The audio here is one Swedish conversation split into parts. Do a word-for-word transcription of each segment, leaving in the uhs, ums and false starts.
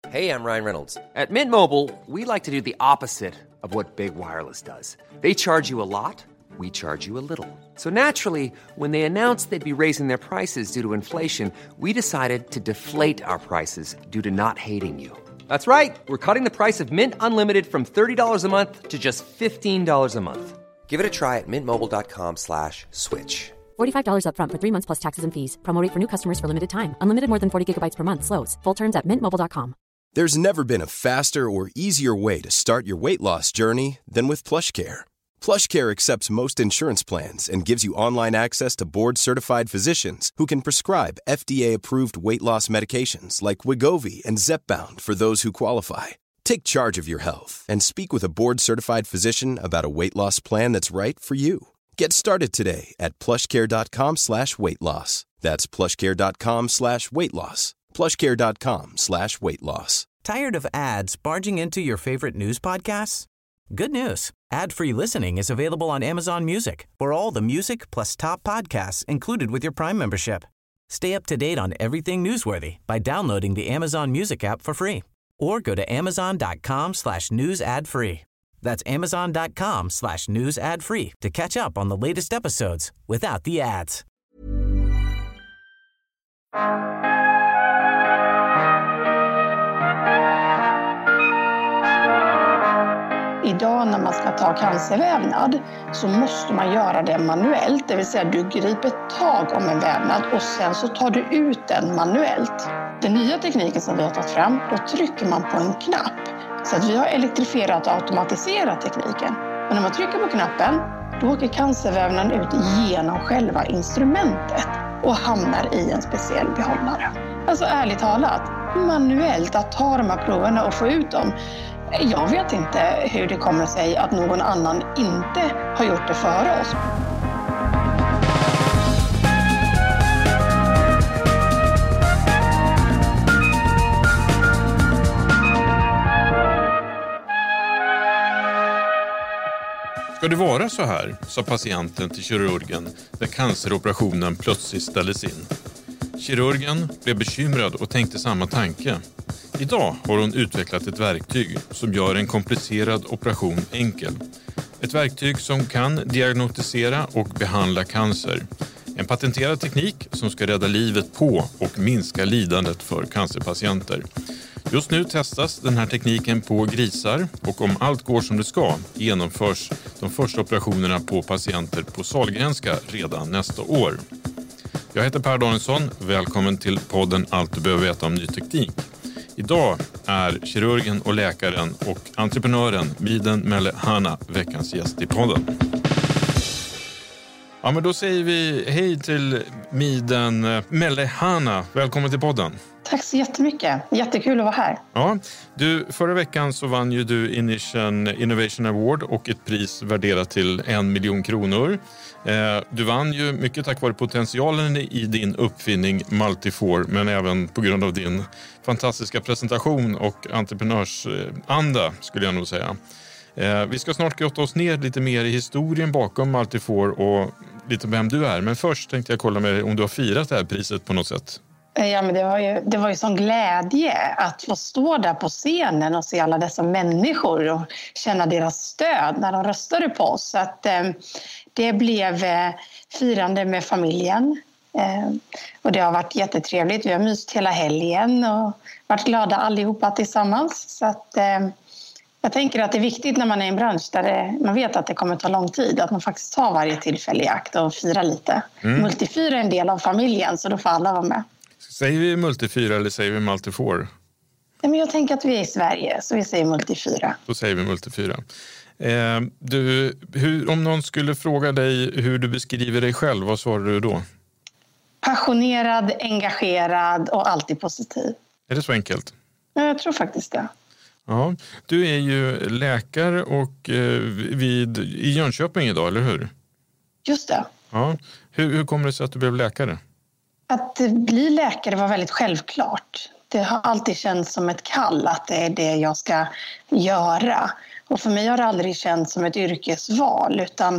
Hey, I'm Ryan Reynolds. At Mint Mobile, we like to do the opposite of what Big Wireless does. They charge you a lot, we charge you a little. So naturally, when they announced they'd be raising their prices due to inflation, we decided to deflate our prices due to not hating you. That's right. We're cutting the price of Mint Unlimited from thirty dollars a month to just fifteen dollars a month. Give it a try at mintmobile.com slash switch. forty-five dollars up front for three months plus taxes and fees. Promo rate for new customers for limited time. Unlimited more than forty gigabytes per month slows. Full terms at mint mobile dot com. There's never been a faster or easier way to start your weight loss journey than with PlushCare. PlushCare accepts most insurance plans and gives you online access to board-certified physicians who can prescribe F D A-approved weight loss medications like Wegovy and Zepbound for those who qualify. Take charge of your health and speak with a board-certified physician about a weight loss plan that's right for you. Get started today at plushcare.com slash weight loss. That's plushcare.com slash weight loss. plushcare.com slash weight loss. Tired of ads barging into your favorite news podcasts? Good news. Ad-free listening is available on Amazon Music for all the music plus top podcasts included with your Prime membership. Stay up to date on everything newsworthy by downloading the Amazon Music app for free or go to amazon.com slash news ad free. That's amazon.com slash news ad free to catch up on the latest episodes without the ads. Idag när man ska ta cancervävnad så måste man göra det manuellt. Det vill säga du griper tag om en vävnad och sen så tar du ut den manuellt. Den nya tekniken som vi har tagit fram, då trycker man på en knapp. Så att vi har elektrifierat och automatiserat tekniken. Och när man trycker på knappen, då åker cancervävnaden ut genom själva instrumentet och hamnar i en speciell behållare. Alltså ärligt talat, manuellt att ta de här proverna och få ut dem. Jag vet inte hur det kommer sig att någon annan inte har gjort det före oss. Ska det vara så här, sa patienten till kirurgen när canceroperationen plötsligt ställdes in. Kirurgen blev bekymrad och tänkte samma tanke. Idag har hon utvecklat ett verktyg som gör en komplicerad operation enkel. Ett verktyg som kan diagnostisera och behandla cancer. En patenterad teknik som ska rädda livet på och minska lidandet för cancerpatienter. Just nu testas den här tekniken på grisar och om allt går som det ska genomförs de första operationerna på patienter på Sahlgrenska redan nästa år. Jag heter Per Danielsson, välkommen till podden Allt du behöver veta om ny teknik. Idag är kirurgen och läkaren och entreprenören Miden Melle-Hanna veckans gäst i podden. Ja, men då säger vi hej till Miden Melle-Hanna. Välkommen till podden. Tack så jättemycket. Jättekul att vara här. Ja, du, förra veckan så vann ju du Inission Innovation Award och ett pris värderat till en miljon kronor. Eh, du vann ju mycket tack vare potentialen i din uppfinning Multifor, men även på grund av din fantastiska presentation och entreprenörsanda skulle jag nog säga. Eh, vi ska snart grotta oss ner lite mer i historien bakom Multifor och lite vem du är. Men först tänkte jag kolla med dig om du har firat det här priset på något sätt. Ja, men det var ju, det var ju sån glädje att få stå där på scenen och se alla dessa människor och känna deras stöd när de röstade på oss. Så att, eh, det blev eh, firande med familjen eh, och det har varit jättetrevligt. Vi har myst hela helgen och varit glada allihopa tillsammans. Så att, eh, jag tänker att det är viktigt när man är i en bransch där det, man vet att det kommer ta lång tid att man faktiskt tar varje tillfälle i akt och firar lite. Mm. Multifyr är en del av familjen så då får alla vara med. Säger vi Multifyra eller säger vi Multifor? Ja, men jag tänker att vi är i Sverige så vi säger Multifyra. Då säger vi Multifyra. Eh, du, hur, om någon skulle fråga dig hur du beskriver dig själv, vad svarar du då? Passionerad, engagerad och alltid positiv. Är det så enkelt? Ja, jag tror faktiskt det. Ja, du är ju läkare och eh, vid, i Jönköping idag, eller hur? Just det. Ja. Hur, hur kommer det sig att du blev läkare? Att bli läkare var väldigt självklart. Det har alltid känts som ett kall att det är det jag ska göra. Och för mig har det aldrig känts som ett yrkesval utan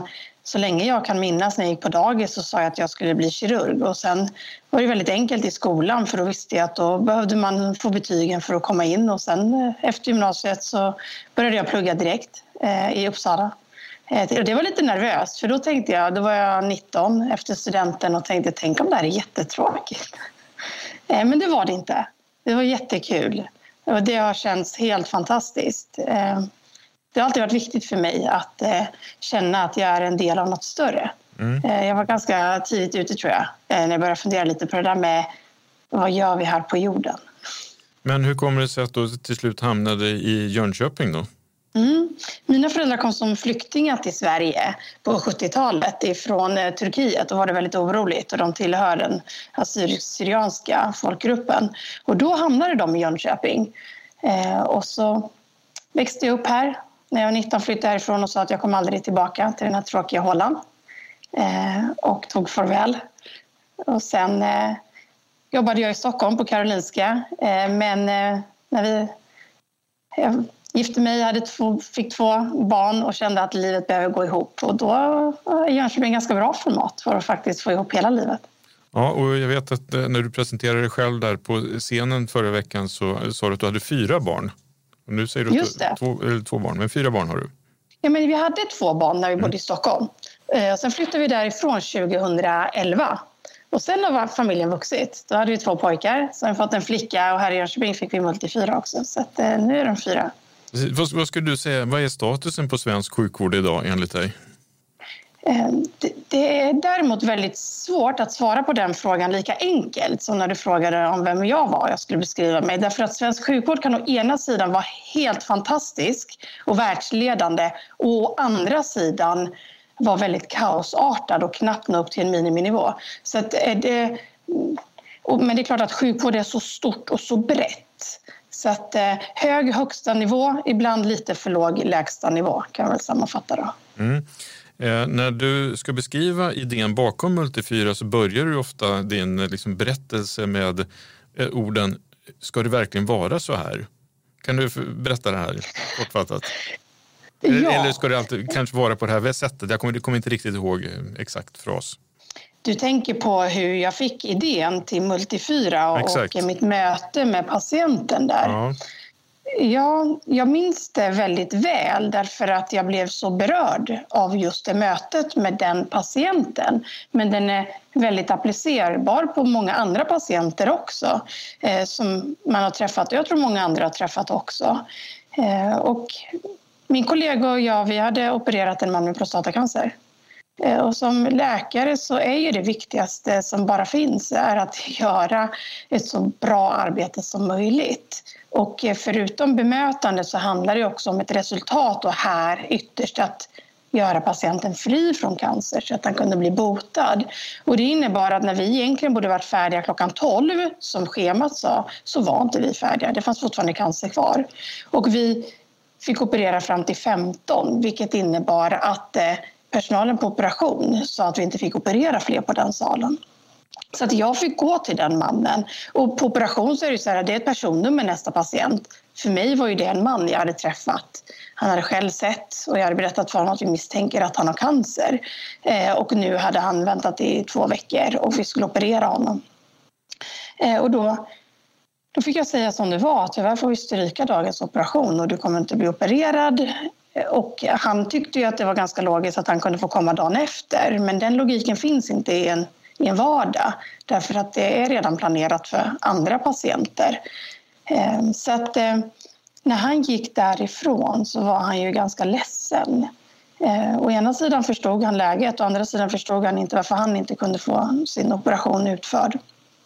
så länge jag kan minnas när jag gick på dagis så sa jag att jag skulle bli kirurg. Och sen var det väldigt enkelt i skolan för då visste jag att då behövde man få betygen för att komma in. Och sen efter gymnasiet så började jag plugga direkt eh, i Uppsala. Eh, och det var lite nervöst för då tänkte jag, då var jag nitton efter studenten och tänkte tänk om det här är jättetråkigt. eh, men det var det inte. Det var jättekul. Och det har känts helt fantastiskt. Eh, Det har alltid varit viktigt för mig att eh, känna att jag är en del av något större. Mm. Eh, jag var ganska tidigt ute tror jag. Eh, när jag började fundera lite på det där med vad gör vi här på jorden. Men hur kommer det sig att du till slut hamnade i Jönköping då? Mm. Mina föräldrar kom som flyktingar till Sverige på sjuttiotalet ifrån eh, Turkiet. Då var det väldigt oroligt och de tillhör den assyrisk-syrianska folkgruppen. Och då hamnade de i Jönköping. Eh, och så växte jag upp här. När jag var nitton flyttade jag härifrån och sa att jag kommer aldrig tillbaka till den här tråkiga hålan. Eh, och tog farväl. Och sen eh, jobbade jag i Stockholm på Karolinska. Eh, men eh, när vi jag gifte mig, hade två, fick två barn och kände att livet behöver gå ihop. Och då är Jönköping en ganska bra format för att faktiskt få ihop hela livet. Ja, och jag vet att när du presenterade dig själv där på scenen förra veckan så sa du att du hade fyra barn. Och nu säger du att två, eller två barn, men fyra barn har du. Ja, men vi hade två barn när vi bodde mm. i Stockholm. Eh, och sen flyttade vi därifrån tjugohundraelva. Och sen har familjen vuxit. Då hade vi två pojkar, sen fått en flicka och här i Jönköping fick vi multifyra också. Så att, eh, nu är de fyra. Vad, vad skulle du säga, vad är statusen på svensk sjukvård idag enligt dig? Det, det är däremot väldigt svårt att svara på den frågan lika enkelt som när du frågade om vem jag var jag skulle beskriva mig. Därför att svensk sjukvård kan å ena sidan vara helt fantastisk och världsledande och å andra sidan vara väldigt kaosartad och knappt nå upp till en miniminivå. Så att det, men det är klart att sjukvård är så stort och så brett. Så att hög högsta nivå, ibland lite för låg lägsta nivå kan man väl sammanfatta då. Mm. Eh, när du ska beskriva idén bakom Multifyra så börjar du ofta din liksom, berättelse med eh, orden ska det verkligen vara så här? Kan du berätta det här kortfattat? Ja. Eller, eller ska det alltid kanske vara på det här sättet? Jag kommer, kommer inte riktigt ihåg exakt fras. Du tänker på hur jag fick idén till Multifyra och, och mitt möte med patienten där. Ja. Ja, jag minns det väldigt väl därför att jag blev så berörd av just det mötet med den patienten. Men den är väldigt applicerbar på många andra patienter också eh, som man har träffat och jag tror många andra har träffat också. Eh, och min kollega och jag, vi hade opererat en man med prostatacancer. Eh, och som läkare så är ju det viktigaste som bara finns är att göra ett så bra arbete som möjligt. Och förutom bemötande så handlar det också om ett resultat och här ytterst att göra patienten fri från cancer så att han kunde bli botad. Och det innebar att när vi egentligen borde varit färdiga klockan tolv som schemat sa så var inte vi färdiga. Det fanns fortfarande cancer kvar. Och vi fick operera fram till femton vilket innebar att personalen på operation sa att vi inte fick operera fler på den salen. Så att jag fick gå till den mannen. Och på operation så är det så här, det är ett personnummer nästa patient. För mig var ju det en man jag hade träffat. Han hade själv sett och jag hade berättat för honom att vi misstänker att han har cancer. Eh, och nu hade han väntat i två veckor och vi skulle operera honom. Eh, och då, då fick jag säga som det var, tyvärr får vi stryka dagens operation och du kommer inte bli opererad. Och han tyckte ju att det var ganska logiskt att han kunde få komma dagen efter. Men den logiken finns inte i en i en vardag därför att det är redan planerat för andra patienter. Så att när han gick därifrån så var han ju ganska ledsen. Å ena sidan förstod han läget och å andra sidan förstod han inte varför han inte kunde få sin operation utförd.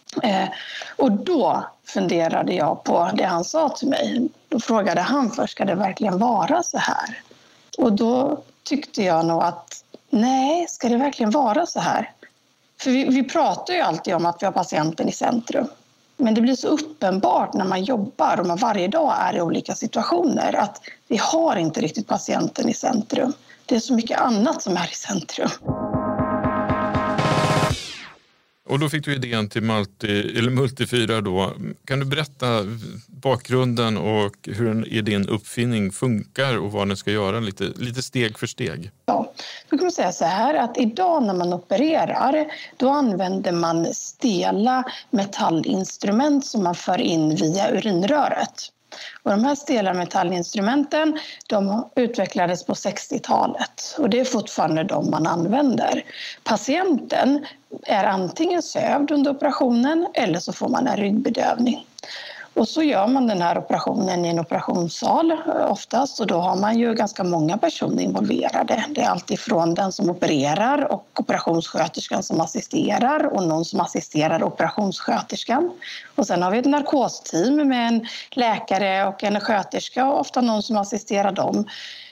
Och då funderade jag på det han sa till mig. Då frågade han först, ska det verkligen vara så här? Och då tyckte jag nog att nej, ska det verkligen vara så här? För vi, vi pratar ju alltid om att vi har patienten i centrum. Men det blir så uppenbart när man jobbar och man varje dag är i olika situationer att vi har inte riktigt patienten i centrum. Det är så mycket annat som är i centrum. Och då fick du idén till multi, eller multifyra då. Kan du berätta bakgrunden och hur en, din uppfinning funkar och vad den ska göra lite, lite steg för steg? Ja, då kan man säga så här att idag när man opererar då använder man stela metallinstrument som man för in via urinröret. Och de här stela metallinstrumenten de utvecklades på sextiotalet och det är fortfarande de man använder. Patienten är antingen sövd under operationen eller så får man en ryggbedövning. Och så gör man den här operationen i en operationssal oftast och då har man ju ganska många personer involverade. Det är alltifrån den som opererar och operationssköterskan som assisterar och någon som assisterar operationssköterskan. Och sen har vi ett narkosteam med en läkare och en sköterska och ofta någon som assisterar dem.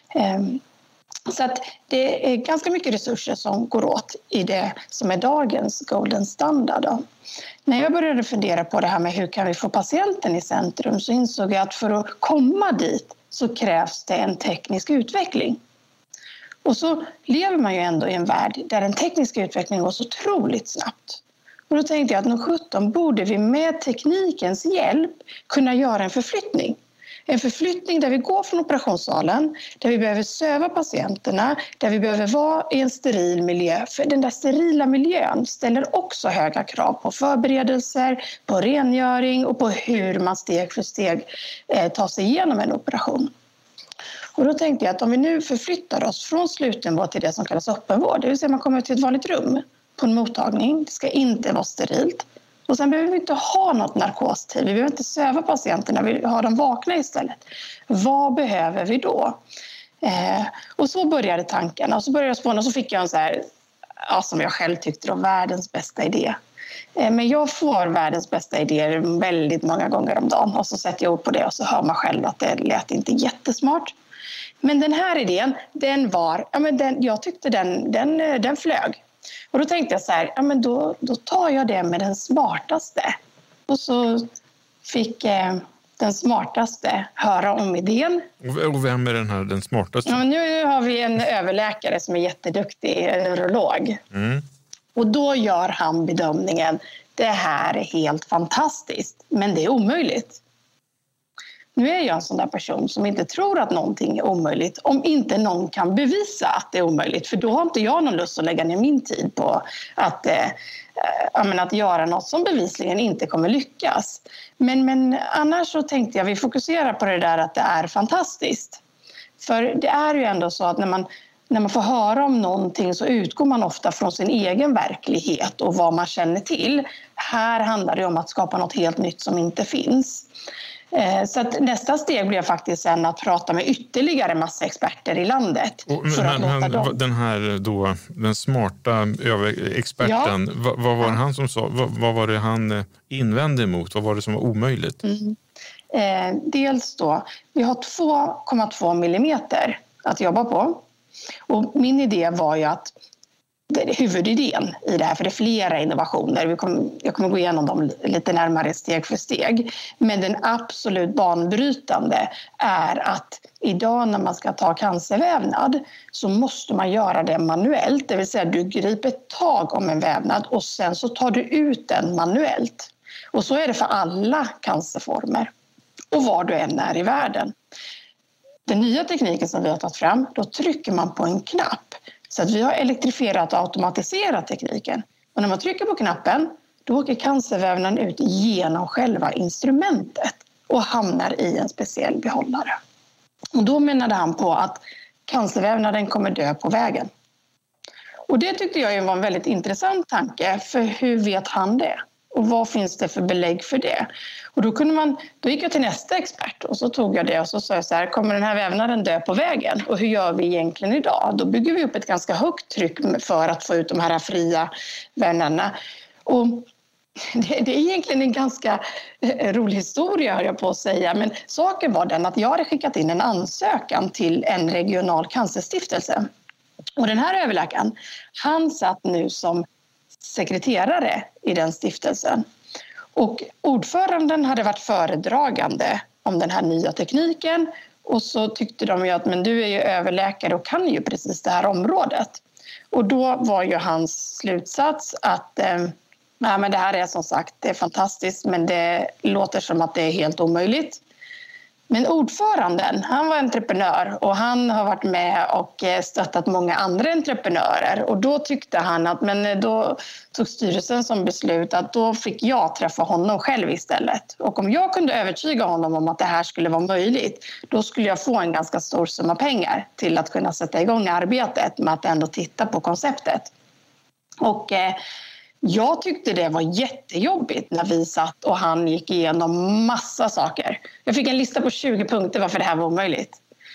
Så att det är ganska mycket resurser som går åt i det som är dagens golden standard. Då. När jag började fundera på det här med hur kan vi få patienten i centrum så insåg jag att för att komma dit så krävs det en teknisk utveckling. Och så lever man ju ändå i en värld där den tekniska utvecklingen går så otroligt snabbt. Och då tänkte jag att nog sjutton borde vi med teknikens hjälp kunna göra en förflyttning. En förflyttning där vi går från operationssalen, där vi behöver söva patienterna, där vi behöver vara i en steril miljö. För den där sterila miljön ställer också höga krav på förberedelser, på rengöring och på hur man steg för steg eh, tar sig igenom en operation. Och då tänkte jag att om vi nu förflyttar oss från slutenvård till det som kallas öppenvård, det vill säga man kommer till ett vanligt rum på en mottagning, det ska inte vara sterilt. Och sen behöver vi inte ha något narkostid. Vi behöver inte söva patienterna. Vi har dem vakna istället. Vad behöver vi då? Eh, och så började tanken. Och så började jag spåna och så fick jag en så här, ja, som jag själv tyckte då, världens bästa idé. Eh, men jag får världens bästa idéer väldigt många gånger om dagen. Och så sätter jag ord på det och så hör man själv att det lät inte jättesmart. Men den här idén, den var, ja, men den, jag tyckte den, den, den flög. Och då tänkte jag så här, ja men då, då tar jag det med den smartaste. Och så fick eh, den smartaste höra om idén. Och vem är den här den smartaste? Ja, men nu har vi en överläkare som är jätteduktig, en neurolog. Mm. Och då gör han bedömningen, det här är helt fantastiskt, men det är omöjligt. Nu är jag en sån där person som inte tror att någonting är omöjligt om inte någon kan bevisa att det är omöjligt. För då har inte jag någon lust att lägga ner min tid på att, eh, äh, att göra något som bevisligen inte kommer lyckas. Men, men annars så tänkte jag vi fokuserar på det där att det är fantastiskt. För det är ju ändå så att när man, när man får höra om någonting så utgår man ofta från sin egen verklighet och vad man känner till. Här handlar det om att skapa något helt nytt som inte finns. Så att nästa steg blev faktiskt sen att prata med ytterligare massa experter i landet. Och, för men, att låta men, dem. Den här då, den smarta experten, ja. vad, vad var det han som sa? Vad, vad var det han invände emot? Vad var det som var omöjligt? Mm. Eh, dels då, vi har två komma två millimeter att jobba på. Och min idé var ju att huvudidén i det här, för det är flera innovationer. Vi kommer, jag kommer gå igenom dem lite närmare steg för steg. Men den absolut banbrytande är att idag när man ska ta cancervävnad så måste man göra det manuellt. Det vill säga du griper tag om en vävnad och sen så tar du ut den manuellt. Och så är det för alla cancerformer och var du än är i världen. Den nya tekniken som vi har tagit fram, då trycker man på en knapp. Så att vi har elektrifierat och automatiserat tekniken. Och när man trycker på knappen, då åker cancervävnaden ut genom själva instrumentet och hamnar i en speciell behållare. Och då menade han på att cancervävnaden kommer dö på vägen. Och det tyckte jag var en väldigt intressant tanke, för hur vet han det? Och vad finns det för belägg för det? Och då, kunde man, då gick jag till nästa expert och så tog jag det och så sa jag så här, kommer den här vävnaden dö på vägen? Och hur gör vi egentligen idag? Då bygger vi upp ett ganska högt tryck för att få ut de här fria vävnaderna. Och det, det är egentligen en ganska rolig historia, hör jag på att säga. Men saken var den att jag hade skickat in en ansökan till en regional cancerstiftelse. Och den här överläkaren, han satt nu som sekreterare i den stiftelsen. Och ordföranden hade varit föredragande om den här nya tekniken. Och så tyckte de ju att men du är ju överläkare och kan ju precis det här området. Och då var ju hans slutsats att eh, Nej, men det här är som sagt, det är fantastiskt, men det låter som att det är helt omöjligt. Men ordföranden, han var entreprenör och han har varit med och stöttat många andra entreprenörer. Och då tyckte han att, men då tog styrelsen som beslut att då fick jag träffa honom själv istället. Och om jag kunde övertyga honom om att det här skulle vara möjligt, då skulle jag få en ganska stor summa pengar till att kunna sätta igång arbetet med att ändå titta på konceptet. Och eh, jag tyckte det var jättejobbigt när vi satt och han gick igenom massa saker. Jag fick en lista på tjugo punkter varför det här var omöjligt.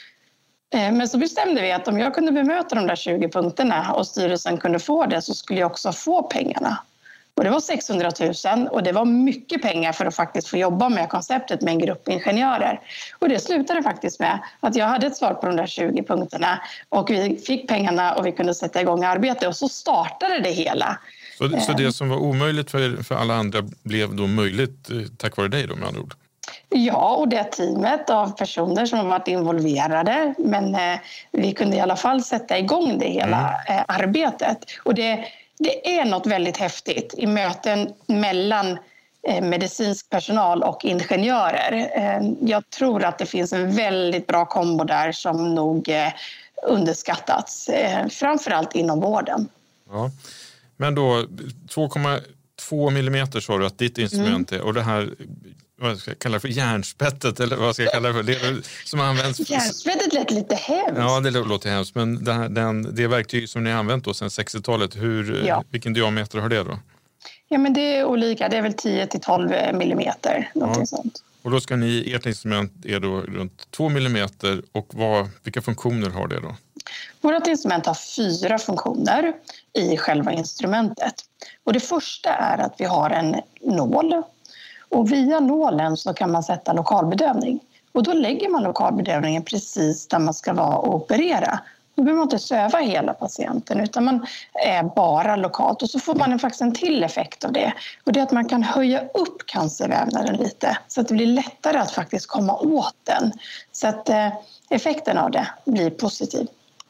Men så bestämde vi att om jag kunde bemöta de där tjugo punkterna och styrelsen kunde få det, så skulle jag också få pengarna. Och det var sexhundratusen och det var mycket pengar för att faktiskt få jobba med konceptet med en grupp ingenjörer. Och det slutade faktiskt med att jag hade ett svar på de där tjugo punkterna och vi fick pengarna och vi kunde sätta igång arbete och så startade det hela. Så, så det som var omöjligt för, för alla andra blev då möjligt tack vare dig då, med andra ord? Ja, och det teamet av personer som har varit involverade. Men eh, vi kunde i alla fall sätta igång det hela mm. eh, arbetet. Och det, det är något väldigt häftigt i möten mellan eh, medicinsk personal och ingenjörer. Eh, jag tror att det finns en väldigt bra kombo där som nog eh, underskattats. Eh, framförallt inom vården. Ja. Men då två komma två millimeter sa du att ditt instrument är, och det här, vad ska jag kalla det för, järnspettet eller vad ska jag kalla det för, det som används. Järnspettet lät lite hemskt. Ja, det låter hemskt, men det, här, den, det verktyg som ni har använt då sedan sextiotalet, hur, ja. vilken diameter har det då? Ja, men det är olika, det är väl tio till tolv millimeter, någonting ja. sånt. Och då ska ni, ert instrument är då runt två millimeter, och vad, vilka funktioner har det då? Vårt instrument har fyra funktioner i själva instrumentet. Och det första är att vi har en nål. Och via nålen så kan man sätta lokalbedövning. Och då lägger man lokalbedövningen precis där man ska vara och operera. Då behöver man inte söva hela patienten, utan man är bara lokalt. Och så får man faktiskt en till effekt av det. Och det är att man kan höja upp cancervävnaden lite, så att det blir lättare att faktiskt komma åt den. Så att eh, effekten av det blir positiv.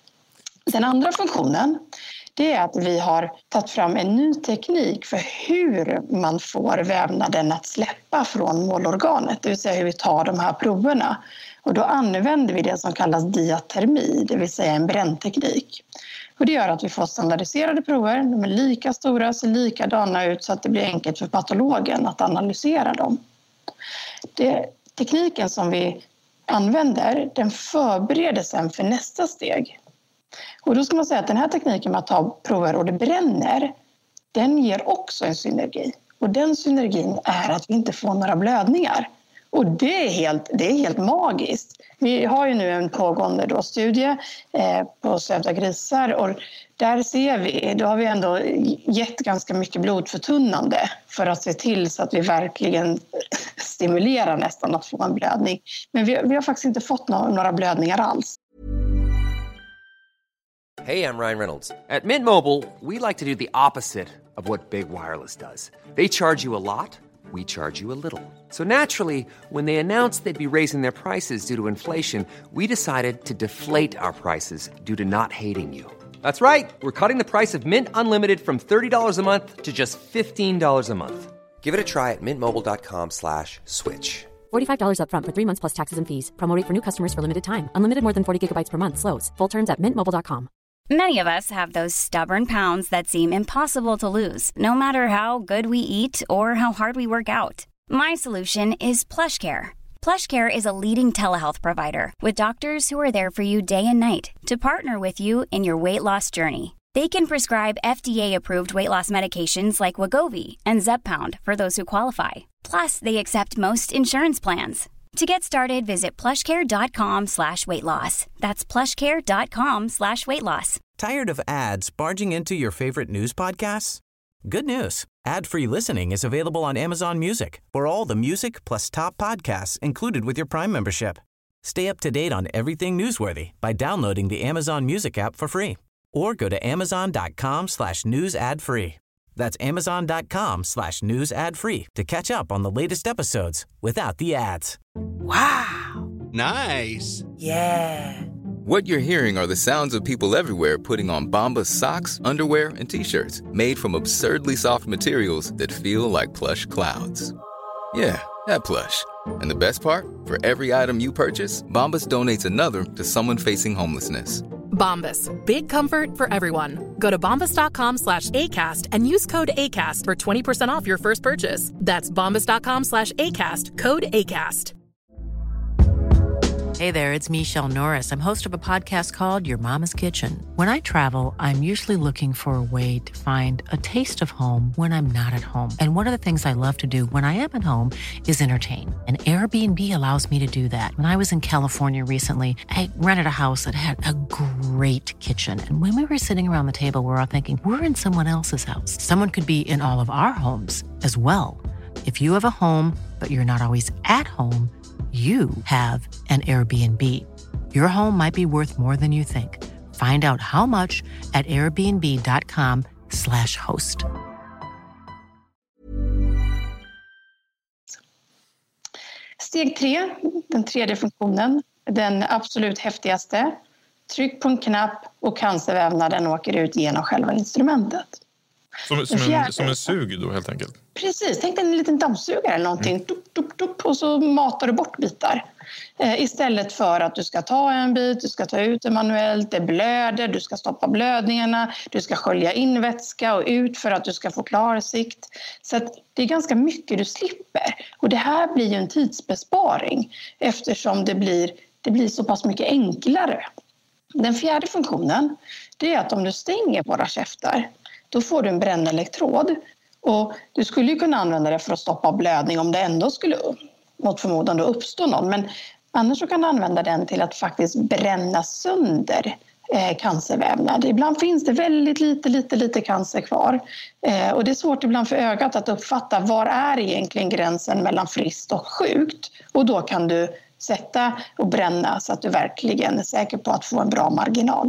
Den andra funktionen, det är att vi har tagit fram en ny teknik för hur man får vävnaden att släppa från målorganet. Det vill säga hur vi tar de här proverna. Och då använder vi det som kallas diatermi, det vill säga en brännteknik. Och det gör att vi får standardiserade prover. De är lika stora, ser likadana ut, så att det blir enkelt för patologen att analysera dem. Det, tekniken som vi använder, den förbereder sen för nästa steg. Och då ska man säga att den här tekniken med att ta prover och det bränner, den ger också en synergi. Och den synergin är att vi inte får några blödningar. Och det är helt, det är helt magiskt. Vi har ju nu en pågående då studie eh, på sövda grisar, och där ser vi, då har vi ändå gett ganska mycket blodförtunnande för att se till så att vi verkligen stimulerar nästan att få en blödning. Men vi, vi har faktiskt inte fått no- några blödningar alls. Hey, I'm Ryan Reynolds. At Mint Mobile, we like to do the opposite of what Big Wireless does. They charge you a lot, we charge you a little. So naturally, when they announced they'd be raising their prices due to inflation, we decided to deflate our prices due to not hating you. That's right. We're cutting the price of Mint Unlimited from thirty dollars a month to just fifteen dollars a month. Give it a try at mintmobile.com slash switch. forty-five dollars up front for three months plus taxes and fees. Promo rate for new customers for limited time. Unlimited more than forty gigabytes per month slows. Full terms at mint mobile dot com. Many of us have those stubborn pounds that seem impossible to lose, no matter how good we eat or how hard we work out. My solution is PlushCare. PlushCare is a leading telehealth provider with doctors who are there for you day and night to partner with you in your weight loss journey. They can prescribe F D A-approved weight loss medications like Wegovy and Zepbound for those who qualify. Plus, they accept most insurance plans. To get started, visit plushcare.com slash weight loss. That's plushcare.com slash weight loss. Tired of ads barging into your favorite news podcasts? Good news. Ad-free listening is available on Amazon Music for all the music plus top podcasts included with your Prime membership. Stay up to date on everything newsworthy by downloading the Amazon Music app for free. Or go to amazon.com slash news ad free. That's amazon.com slash news ad free to catch up on the latest episodes without the ads. Wow. Nice. Yeah. What you're hearing are the sounds of people everywhere putting on Bombas socks, underwear, and T-shirts made from absurdly soft materials that feel like plush clouds. Yeah, that plush. And the best part? For every item you purchase, Bombas donates another to someone facing homelessness. Bombas. Big comfort for everyone. Go to bombas.com slash ACAST and use code ACAST for twenty percent off your first purchase. That's bombas.com slash ACAST. Code ACAST. Hey there, it's Michelle Norris. I'm host of a podcast called Your Mama's Kitchen. When I travel, I'm usually looking for a way to find a taste of home when I'm not at home. And one of the things I love to do when I am at home is entertain. And Airbnb allows me to do that. When I was in California recently, I rented a house that had a great kitchen. And when we were sitting around the table, we were all thinking, we're in someone else's house. Someone could be in all of our homes as well. If you have a home, but you're not always at home, you have an Airbnb. Your home might be worth more than you think. Find out how much at airbnb.com slash host. Steg tre, den tredje funktionen, den absolut häftigaste. Tryck på en knapp och cancervävnaden åker ut genom själva instrumentet. Som, som, en, som en sug då helt enkelt? Precis, tänk dig en liten dammsugare eller någonting. Mm. Dup, dup, dup, och så matar du bort bitar. Eh, istället för att du ska ta en bit, du ska ta ut det manuellt, det blöder, du ska stoppa blödningarna, du ska skölja in vätska och ut för att du ska få klarsikt. Så att det är ganska mycket du slipper. Och det här blir ju en tidsbesparing eftersom det blir, det blir så pass mycket enklare. Den fjärde funktionen, det är att om du stänger våra käftar, då får du en brännelektrod. Och du skulle ju kunna använda det för att stoppa blödning om det ändå skulle mot förmodan uppstå någon. Men annars så kan du använda den till att faktiskt bränna sönder eh, cancervävnad. Ibland finns det väldigt lite, lite, lite cancer kvar. Eh, och det är svårt ibland för ögat att uppfatta var är egentligen gränsen mellan friskt och sjukt. Och då kan du sätta och bränna så att du verkligen är säker på att få en bra marginal.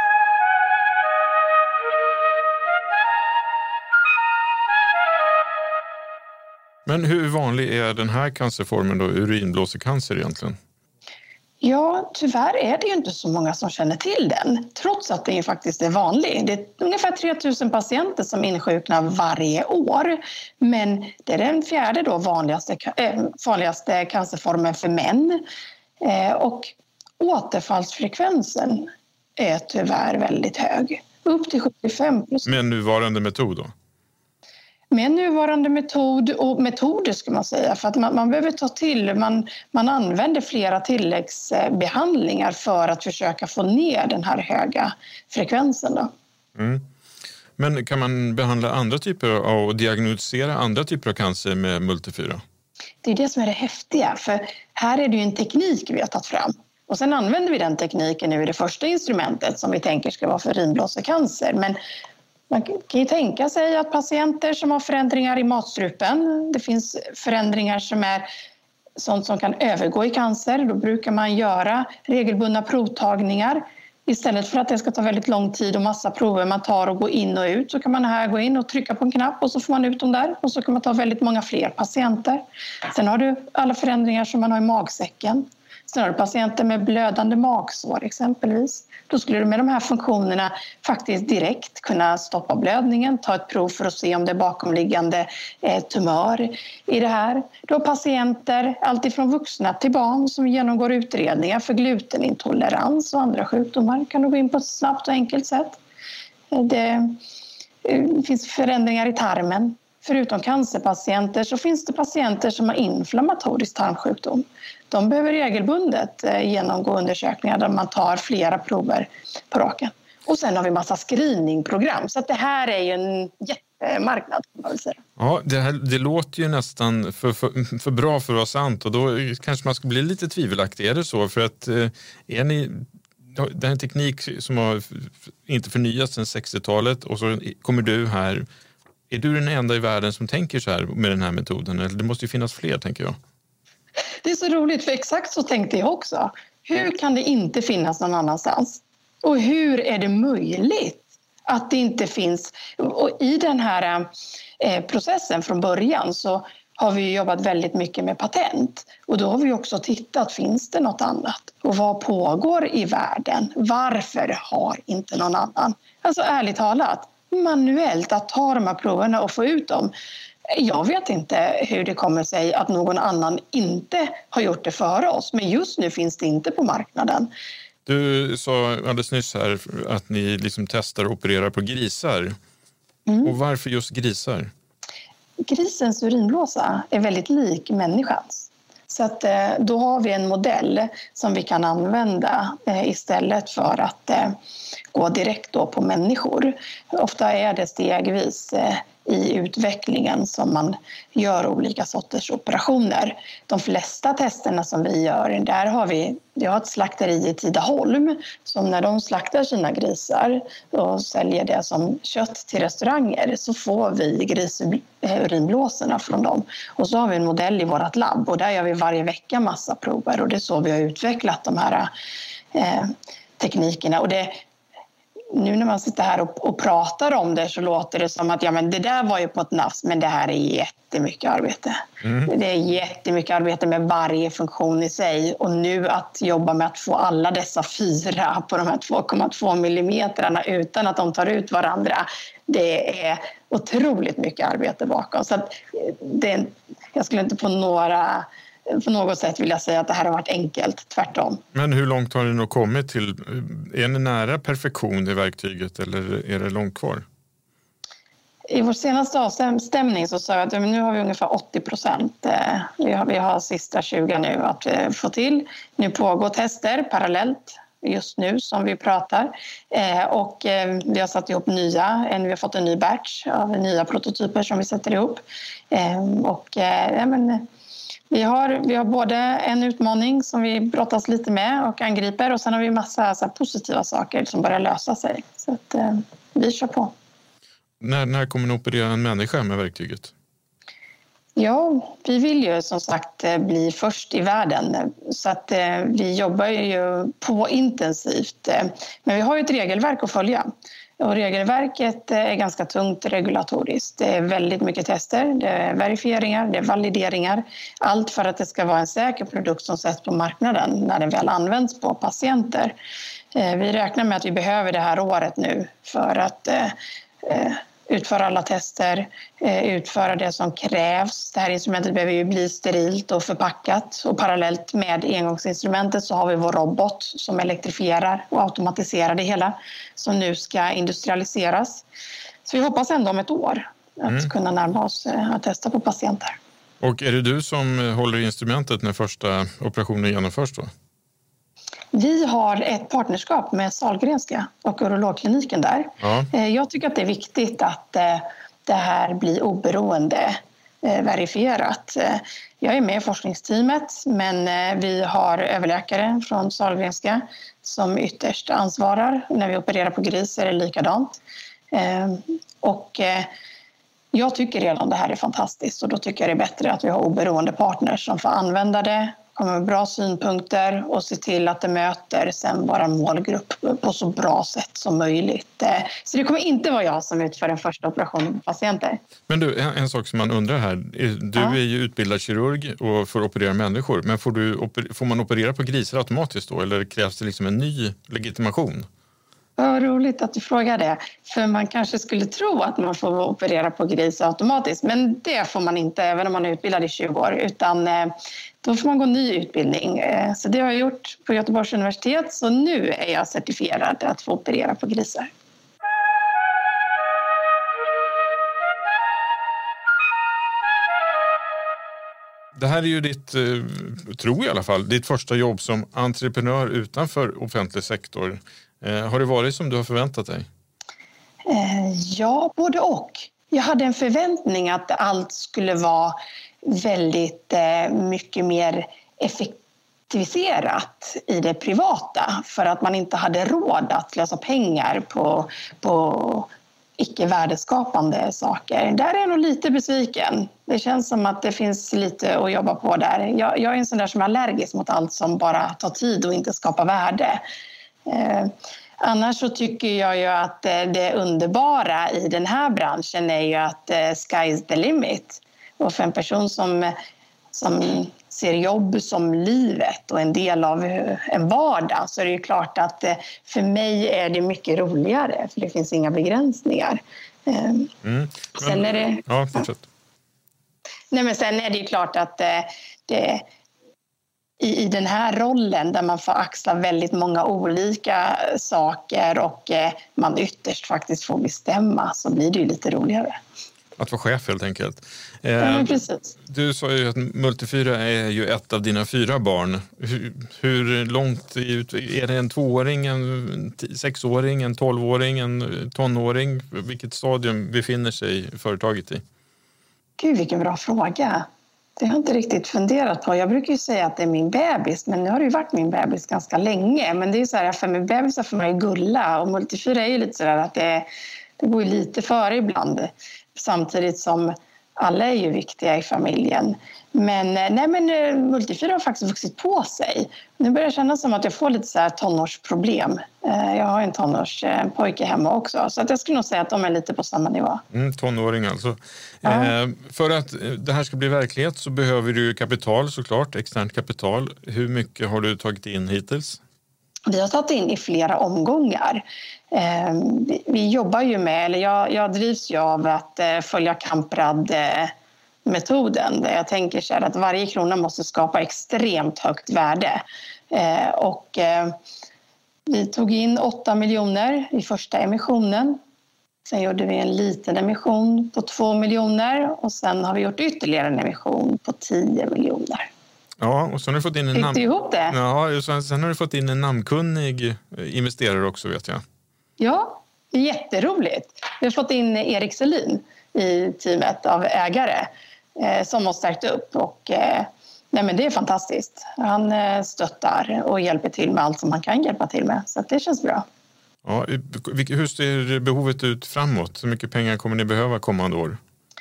Men hur vanlig är den här cancerformen då, urinblåsecancer egentligen? Ja, tyvärr är det ju inte så många som känner till den, trots att den ju faktiskt är vanlig. Det är ungefär tre tusen patienter som insjuknar varje år, men det är den fjärde då vanligaste, äh, vanligaste cancerformen för män. Eh, och återfallsfrekvensen är tyvärr väldigt hög, upp till sjuttiofem procent. Med nuvarande metod då? Med nuvarande metod och metoder ska man säga, för att man, man behöver ta till, man, man använder flera tilläggsbehandlingar för att försöka få ner den här höga frekvensen då. Mm. Men kan man behandla andra typer av och diagnostisera andra typer av cancer med multifyra? Det är det som är det häftiga, för här är det ju en teknik vi har tagit fram. Och sen använder vi den tekniken nu i det första instrumentet som vi tänker ska vara för urinblåsecancer. Men man kan ju tänka sig att patienter som har förändringar i matstrupen, det finns förändringar som är sånt som kan övergå i cancer. Då brukar man göra regelbundna provtagningar. Istället för att det ska ta väldigt lång tid och massa prover man tar och gå in och ut, så kan man här gå in och trycka på en knapp och så får man ut dem där. Och så kan man ta väldigt många fler patienter. Sen har du alla förändringar som man har i magsäcken. Sen har du patienter med blödande magsår exempelvis. Då skulle du med de här funktionerna faktiskt direkt kunna stoppa blödningen, ta ett prov för att se om det är bakomliggande eh, tumör i det här. Du har patienter, alltifrån vuxna till barn, som genomgår utredningar för glutenintolerans och andra sjukdomar. Kan du gå in på ett snabbt och enkelt sätt. Det, det finns förändringar i tarmen. Förutom cancerpatienter så finns det patienter som har inflammatorisk tarmsjukdom. De behöver regelbundet genomgå undersökningar där man tar flera prover på raken. Och sen har vi massa screeningprogram. Så att det här är ju en jättemarknad, kan man väl säga. Ja, det, här, det låter ju nästan för, för, för bra för att vara sant. Och då kanske man ska bli lite tvivelaktig. Är det så? För att är ni... Det är en teknik som har inte förnyats sedan sextiotalet och så kommer du här. Är du den enda i världen som tänker så här med den här metoden? Eller det måste ju finnas fler, tänker jag. Det är så roligt, för exakt så tänkte jag också. Hur kan det inte finnas någon annanstans? Och hur är det möjligt att det inte finns? Och i den här eh, processen från början så har vi jobbat väldigt mycket med patent. Och då har vi också tittat, finns det något annat? Och vad pågår i världen? Varför har inte någon annan? Alltså ärligt talat, manuellt att ta de här proverna och få ut dem. Jag vet inte hur det kommer sig att någon annan inte har gjort det före oss. Men just nu finns det inte på marknaden. Du sa alldeles nyss här att ni liksom testar och opererar på grisar. Mm. Och varför just grisar? Grisens urinblåsa är väldigt lik människans. Så att, då har vi en modell som vi kan använda istället för att gå direkt då på människor. Ofta är det stegvis i utvecklingen som man gör olika sorters operationer. De flesta testerna som vi gör, där har vi, vi har ett slakteri i Tidaholm som när de slaktar sina grisar och säljer det som kött till restauranger så får vi grisurinblåsorna från dem. Och så har vi en modell i vårt labb och där gör vi varje vecka massa prover och det är så vi har utvecklat de här eh, teknikerna. Och det Nu när man sitter här och, och pratar om det så låter det som att ja, men det där var ju på ett nafs, men det här är jättemycket arbete. Mm. Det är jättemycket arbete med varje funktion i sig. Och nu att jobba med att få alla dessa fyra på de här två komma två millimetrarna utan att de tar ut varandra, det är otroligt mycket arbete bakom. Så att det, jag skulle inte på några... På något sätt vill jag säga att det här har varit enkelt, tvärtom. Men hur långt har ni nog kommit till? Är ni nära perfektion i verktyget eller är det långt kvar? I vår senaste avstämning så sa jag att nu har vi ungefär åttio procent. Vi har, vi har sista tjugo nu att få till. Nu pågår tester parallellt just nu som vi pratar. Och vi har satt ihop nya, vi har fått en ny batch av nya prototyper som vi sätter ihop. Och ja, men... Vi har, vi har både en utmaning som vi brottas lite med och angriper och sen har vi massa så här positiva saker som börjar lösa sig. Så att eh, vi kör på. När, när kommer ni operera en människa med verktyget? Ja, vi vill ju som sagt bli först i världen så att eh, vi jobbar ju på intensivt. Men vi har ju ett regelverk att följa. Och regelverket är ganska tungt regulatoriskt. Det är väldigt mycket tester, det är verifieringar, det är valideringar. Allt för att det ska vara en säker produkt som sätts på marknaden när den väl används på patienter. Vi räknar med att vi behöver det här året nu för att utföra alla tester, utföra det som krävs. Det här instrumentet behöver ju bli sterilt och förpackat. Och parallellt med engångsinstrumentet så har vi vår robot som elektrifierar och automatiserar det hela. Som nu ska industrialiseras. Så vi hoppas ändå om ett år att mm. kunna närma oss att testa på patienter. Och är det du som håller i instrumentet när första operationen genomförs då? Vi har ett partnerskap med Sahlgrenska och urologkliniken där. Ja. Jag tycker att det är viktigt att det här blir oberoende verifierat. Jag är med i forskningsteamet men vi har överläkare från Sahlgrenska som ytterst ansvarar. När vi opererar på gris är det likadant. Och jag tycker redan det här är fantastiskt och då tycker jag det är bättre att vi har oberoende partners som får använda det, kommer med bra synpunkter och se till att det möter sen vår målgrupp på så bra sätt som möjligt. Så det kommer inte vara jag som utför den första operationen på patienter. Men du, en, en sak som man undrar här. Du ja. är ju utbildad kirurg och får operera människor. Men får, du, får man operera på grisar automatiskt då? Eller krävs det liksom en ny legitimation? Vad roligt att du frågar det. För man kanske skulle tro att man får operera på gris automatiskt. Men det får man inte även om man är utbildad i tjugo år. Utan då får man gå ny utbildning. Så det har jag gjort på Göteborgs universitet. Så nu är jag certifierad att få operera på grisar. Det här är ju ditt, tror jag i alla fall, ditt första jobb som entreprenör utanför offentlig sektor. Har det varit som du har förväntat dig? Ja, både och. Jag hade en förväntning att allt skulle vara väldigt mycket mer effektiviserat i det privata för att man inte hade råd att slösa pengar på, på icke-värdeskapande saker. Där är jag nog lite besviken. Det känns som att det finns lite att jobba på där. Jag, jag är en sån där som är allergisk mot allt som bara tar tid och inte skapar värde. Eh, annars så tycker jag ju att det underbara i den här branschen är ju att eh, sky's the limit. Och för en person som, som ser jobb som livet och en del av en vardag, så är det ju klart att för mig är det mycket roligare, för det finns inga begränsningar. Mm. Men, sen är det... Ja, fortsätt. Nej, men sen är det ju klart att det, det i, i den här rollen där man får axla väldigt många olika saker och man ytterst faktiskt får bestämma, så blir det ju lite roligare. Att vara chef helt enkelt. Eh, ja, precis. Du sa ju att Multifyra är ju ett av dina fyra barn. Hur, hur långt ut, är det en tvååring, en sexåring, en tolvåring, en tonåring? Vilket stadium befinner sig företaget i? Gud, vilken bra fråga. Det har jag inte riktigt funderat på. Jag brukar ju säga att det är min bebis, men nu har det ju varit min bebis ganska länge. Men det är ju så här, för min bebis får man ju gulla, och Multifyra är ju lite så där att det, det går ju lite före ibland. Samtidigt som alla är ju viktiga i familjen. Men, nej, men Multifyra har faktiskt vuxit på sig. Nu börjar det kännas som att jag får lite så här tonårsproblem. Jag har en tonårspojke hemma också. Så att jag skulle nog säga att de är lite på samma nivå. Mm, tonåring alltså. Ja. Eh, för att det här ska bli verklighet så behöver du kapital såklart, externt kapital. Hur mycket har du tagit in hittills? Vi har tagit in i flera omgångar. Eh, vi, vi jobbar ju med, eller jag, jag drivs ju av att eh, följa Kamprad-metoden. Där jag tänker så här att varje krona måste skapa extremt högt värde. Eh, och eh, vi tog in åtta miljoner i första emissionen. Sen gjorde vi en liten emission på två miljoner. Och sen har vi gjort ytterligare en emission på tio miljoner. Ja, och sen har du fått in en namn... ihop det. Ja, sen har du fått in en namnkunnig investerare också, vet jag. Ja, det är jätteroligt. Vi har fått in Erik Selin i teamet av ägare eh, som har stärkt upp. Och, eh, nej, men det är fantastiskt. Han eh, stöttar och hjälper till med allt som man kan hjälpa till med. Så att det känns bra. Ja, hur ser behovet ut framåt? Hur mycket pengar kommer ni behöva kommande år?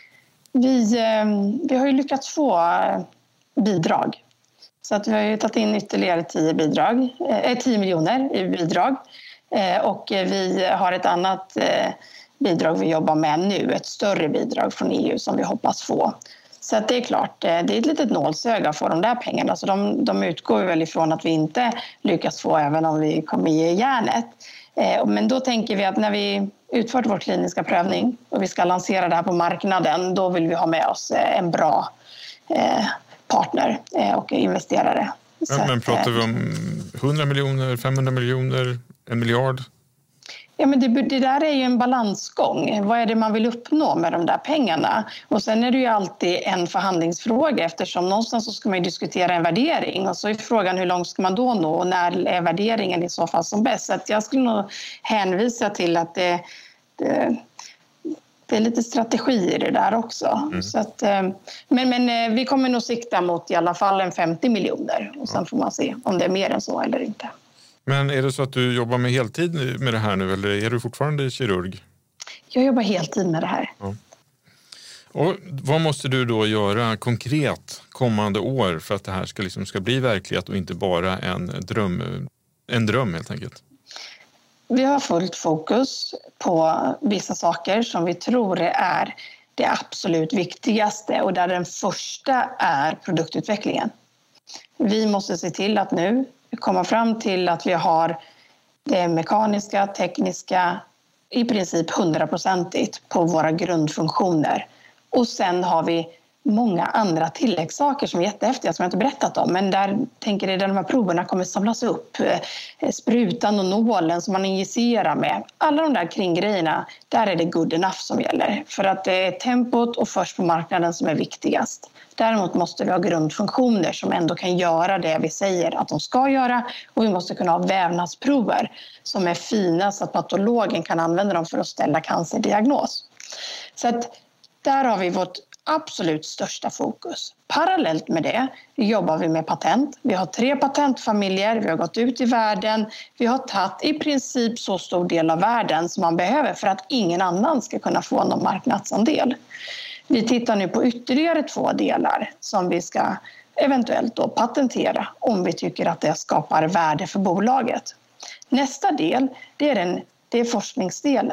Vi, eh, vi har ju lyckats få eh, bidrag. Så att vi har ju tagit in ytterligare tio, bidrag, eh, tio miljoner i bidrag. Eh, och vi har ett annat eh, bidrag vi jobbar med nu. Ett större bidrag från E U som vi hoppas få. Så att det är klart, eh, det är ett litet nålsöga för de där pengarna. Så de, de utgår väl ifrån att vi inte lyckas få även om vi kommer ge järnet. Eh, men då tänker vi att när vi utfört vår kliniska prövning och vi ska lansera det här på marknaden, då vill vi ha med oss eh, en bra eh, partner och investerare. Ja, men att, pratar vi om hundra miljoner, femhundra miljoner, en miljard? Ja, men det, det där är ju en balansgång. Vad är det man vill uppnå med de där pengarna? Och sen är det ju alltid en förhandlingsfråga, eftersom någonstans så ska man ju diskutera en värdering. Och så är frågan hur långt ska man då nå och när är värderingen i så fall som bäst? Så att jag skulle nog hänvisa till att det... det Det är lite strategi i det där också. Mm. Så att, men, men vi kommer nog sikta mot i alla fall en femtio miljoner. Och sen får man se om det är mer än så eller inte. Men är det så att du jobbar med heltid med det här nu? Eller är du fortfarande kirurg? Jag jobbar heltid med det här. Ja. Och vad måste du då göra konkret kommande år för att det här ska, liksom, ska bli verklighet och inte bara en dröm, en dröm helt enkelt? Vi har fullt fokus på vissa saker som vi tror är det absolut viktigaste och där den första är produktutvecklingen. Vi måste se till att nu komma fram till att vi har det mekaniska, tekniska i princip hundraprocentigt på våra grundfunktioner. Och sen har vi många andra tilläggssaker som är jättehäftiga som jag inte berättat om. Men där tänker jag att de här proverna kommer samlas upp. Sprutan och nålen som man injicerar med. Alla de där kringgrejerna, där är det good enough som gäller. För att det är tempot och först på marknaden som är viktigast. Däremot måste vi ha grundfunktioner som ändå kan göra det vi säger att de ska göra. Och vi måste kunna ha vävnadsprover som är fina så att patologen kan använda dem för att ställa cancerdiagnos. Så att där har vi vårt absolut största fokus. Parallellt med det jobbar vi med patent. Vi har tre patentfamiljer, vi har gått ut i världen. Vi har tagit i princip så stor del av världen som man behöver för att ingen annan ska kunna få någon marknadsandel. Vi tittar nu på ytterligare två delar som vi ska eventuellt då patentera om vi tycker att det skapar värde för bolaget. Nästa del, det är, den, det är forskningsdelen.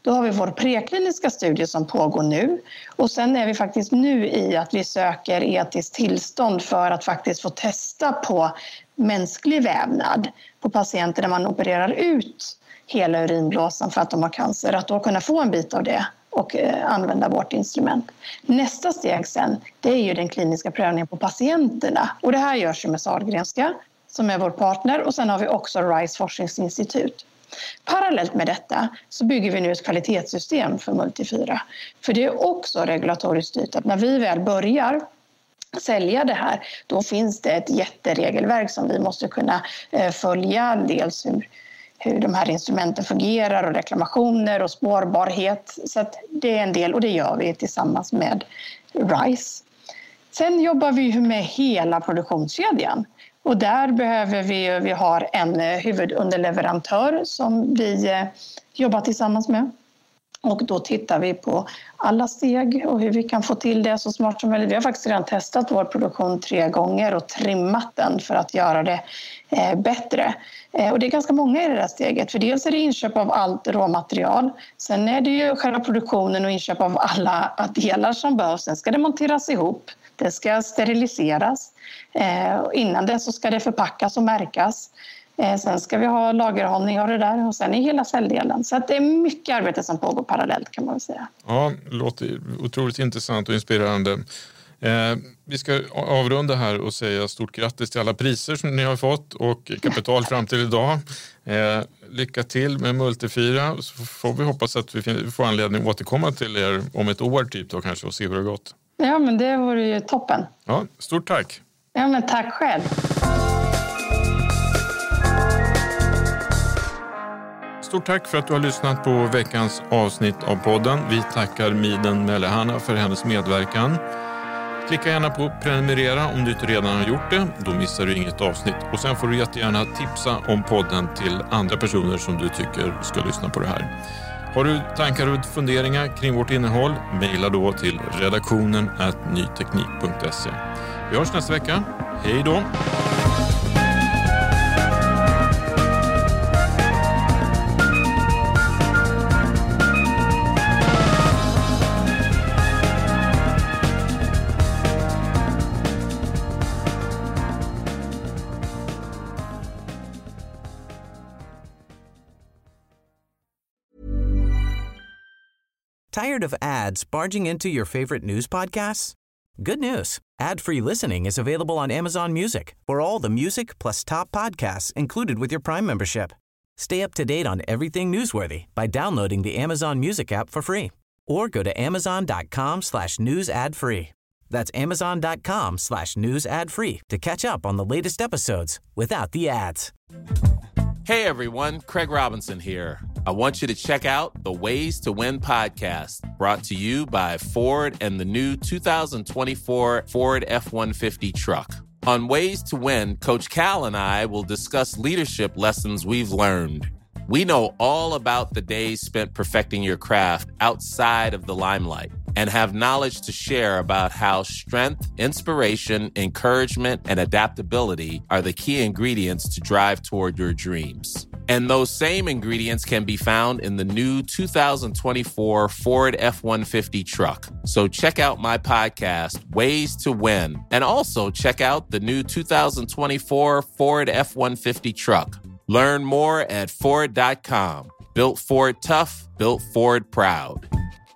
Då har vi vår prekliniska studie som pågår nu. Och sen är vi faktiskt nu i att vi söker etiskt tillstånd för att faktiskt få testa på mänsklig vävnad på patienter där man opererar ut hela urinblåsan för att de har cancer. Att då kunna få en bit av det och eh, använda vårt instrument. Nästa steg sen, det är ju den kliniska prövningen på patienterna. Och det här görs ju med Sahlgrenska som är vår partner, och sen har vi också RISE forskningsinstitut. Parallellt med detta så bygger vi nu ett kvalitetssystem för Multifyra. För det är också regulatoriskt styrt att när vi väl börjar sälja det här, då finns det ett jätteregelverk som vi måste kunna eh, följa. Dels hur, hur de här instrumenten fungerar och reklamationer och spårbarhet. Så att det är en del, och det gör vi tillsammans med RISE. Sen jobbar vi med hela produktionskedjan. Och där behöver vi, vi har en huvudunderleverantör som vi jobbar tillsammans med. Och då tittar vi på alla steg och hur vi kan få till det så smart som möjligt. Vi har faktiskt redan testat vår produktion tre gånger och trimmat den för att göra det eh, bättre. Eh, och det är ganska många i det där steget. För dels är det inköp av allt råmaterial. Sen är det ju själva produktionen och inköp av alla delar som behövs. Sen ska det monteras ihop. Det ska steriliseras. Eh, innan det så ska det förpackas och märkas. Eh, sen ska vi ha lagerhållning av det där och sen i hela celldelen. Så att det är mycket arbete som pågår parallellt kan man väl säga. Ja, det låter otroligt intressant och inspirerande. Eh, vi ska avrunda här och säga stort grattis till alla priser som ni har fått och kapital fram till idag. Eh, lycka till med Multifyra, så får vi hoppas att vi får anledning att återkomma till er om ett år typ då kanske och se hur det har gått. Ja, men det vore ju toppen. Ja, stort tack. Ja, men tack själv. Stort tack för att du har lyssnat på veckans avsnitt av podden. Vi tackar Miden Melehana för hennes medverkan. Klicka gärna på prenumerera om du inte redan har gjort det. Då missar du inget avsnitt. Och sen får du jättegärna tipsa om podden till andra personer som du tycker ska lyssna på det här. Har du tankar och funderingar kring vårt innehåll? Maila då till redaktionen at nyteknik punkt se. Vi hörs nästa vecka. Hej då! Tired of ads barging into your favorite news podcasts? Good news. Ad-free listening is available on Amazon Music for all the music plus top podcasts included with your Prime membership. Stay up to date on everything newsworthy by downloading the Amazon Music app for free or go to amazon.com slash news ad free. That's amazon.com slash news ad free to catch up on the latest episodes without the ads. Hey everyone, Craig Robinson here. I want you to check out the Ways to Win podcast, brought to you by Ford and the new two thousand twenty-four Ford F one fifty truck. On Ways to Win, Coach Cal and I will discuss leadership lessons we've learned. We know all about the days spent perfecting your craft outside of the limelight and have knowledge to share about how strength, inspiration, encouragement, and adaptability are the key ingredients to drive toward your dreams. And those same ingredients can be found in the new two thousand twenty-four Ford F one fifty truck. So check out my podcast, Ways to Win, and also check out the new two thousand twenty-four Ford F one fifty truck. Learn more at Ford dot com. Built Ford tough, built Ford proud.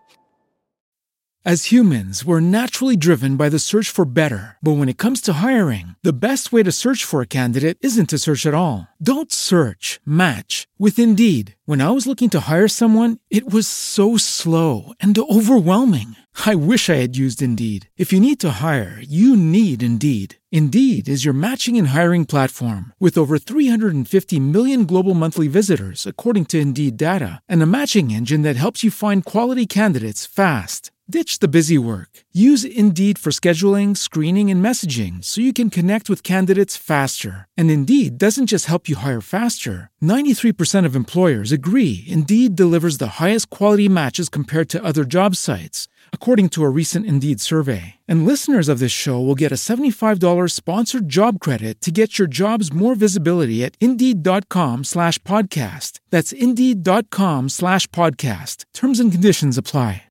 As humans, we're naturally driven by the search for better. But when it comes to hiring, the best way to search for a candidate isn't to search at all. Don't search, match with Indeed. When I was looking to hire someone, it was so slow and overwhelming. I wish I had used Indeed. If you need to hire, you need Indeed. Indeed is your matching and hiring platform with over three hundred fifty million global monthly visitors, according to Indeed data, and a matching engine that helps you find quality candidates fast. Ditch the busy work. Use Indeed for scheduling, screening, and messaging so you can connect with candidates faster. And Indeed doesn't just help you hire faster. ninety-three percent of employers agree Indeed delivers the highest quality matches compared to other job sites, according to a recent Indeed survey. And listeners of this show will get a seventy-five dollars sponsored job credit to get your jobs more visibility at Indeed.com slash podcast. That's Indeed.com slash podcast. Terms and conditions apply.